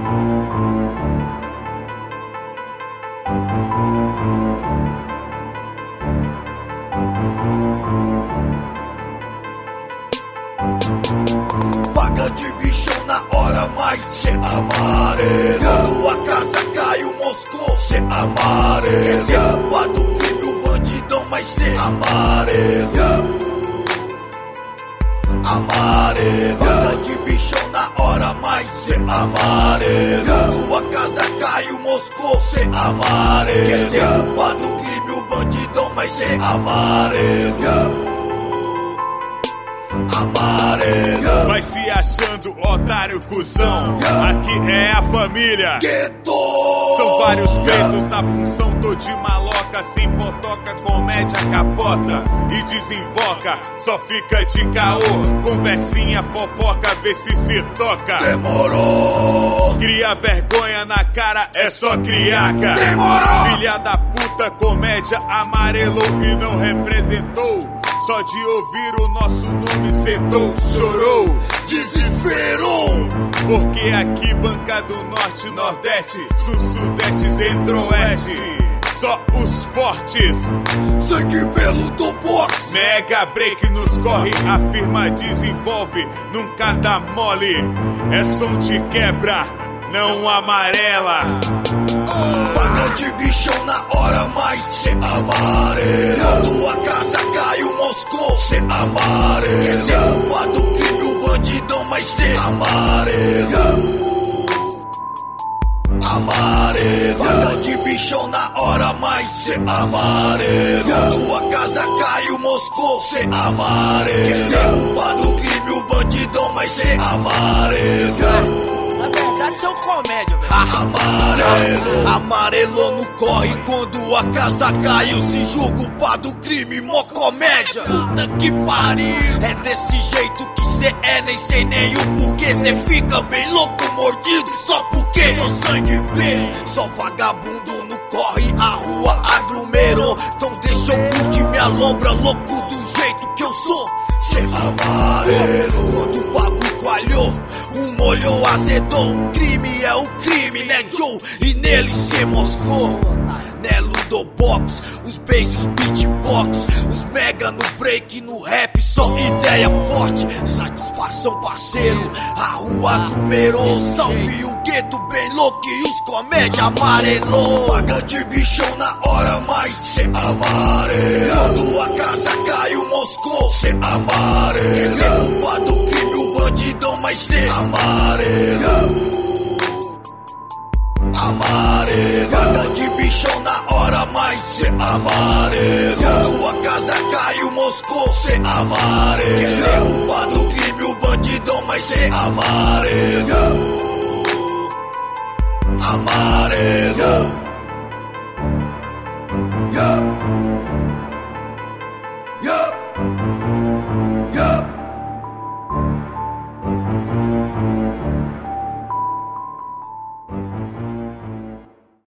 Paga de bichão na hora, mas cê amarelo. Quando a casa cai, o Moscou, cê amarelo. Quer ser culpado do crime, o bandidão, mas cê amarelo. Amarelo. Paga de bichão na hora, mas cê amarelo. Quando a casa cai, o Moscou, cê amarelo. Quer ser culpado do crime, o bandidão, mas cê amarelo. Amarelo. Vai se achando otário, cuzão. Aqui é a família Gueto. São vários peitos na função, tô de maloca. Sem potoca, comédia capota e desinvoca, só fica de caô. Conversinha, fofoca, vê se toca. Demorou. Cria vergonha na cara, é só criaca. Demorou. Filha da puta, comédia amarelou e não representou. Só de ouvir o nosso nome sentou, chorou, desesperou. Porque aqui banca do norte, nordeste, sul, sudeste, centro-oeste, só os fortes. Sangue pelo do box. Mega break nos corre, a firma desenvolve, nunca dá mole. É som de quebra, não amarela. Paga de bichão na hora, mas cê amarelo. Quando a casa cai, o Moscou, cê amarelo. Quer ser culpado do crime, o bandidão, mas cê amarelo. Amarelo. Paga de bichão na hora, mas cê amarelo. Quando a casa cai, o Moscou, cê amarelo. Quer ser culpado do crime, o bandidão, mas cê amarelo. Na verdade, são comédia, velho. Amarelo. Amarelou no corre quando a casa caiu. Se julga culpado do crime, mó comédia. Puta que pariu. É desse jeito que cê é, nem sei nem o porquê. Cê fica bem louco, mordido, só porque sou sangue B. Só vagabundo no corre, a rua aglomerou. Então deixa eu curtir minha lombra, louco do jeito que eu sou. Cê amarelo. Quando o bagulho coalhou, um molhou, azedou. O crime é o crime, né, Joe? E nele cê moscou. Né, Ludobox, os bass, os beatbox, os mega no break, no rap, só ideia forte. Satisfação, parceiro, a rua aglomerou. Salve o gueto bem louco e os comédia amarelou. Paga de bichão na hora, mas cê amarelo. Quando a casa cai, o Moscou, cê amarelo. Quer ser culpado do crime, o bandidão, mas cê amarelo. Amarelo. Paga de bichão na hora, mas cê amarelo. Quando a casa cai, o Moscou, cê amarelo. Quer ser culpado do crime, o bandidão, mas cê amarelo.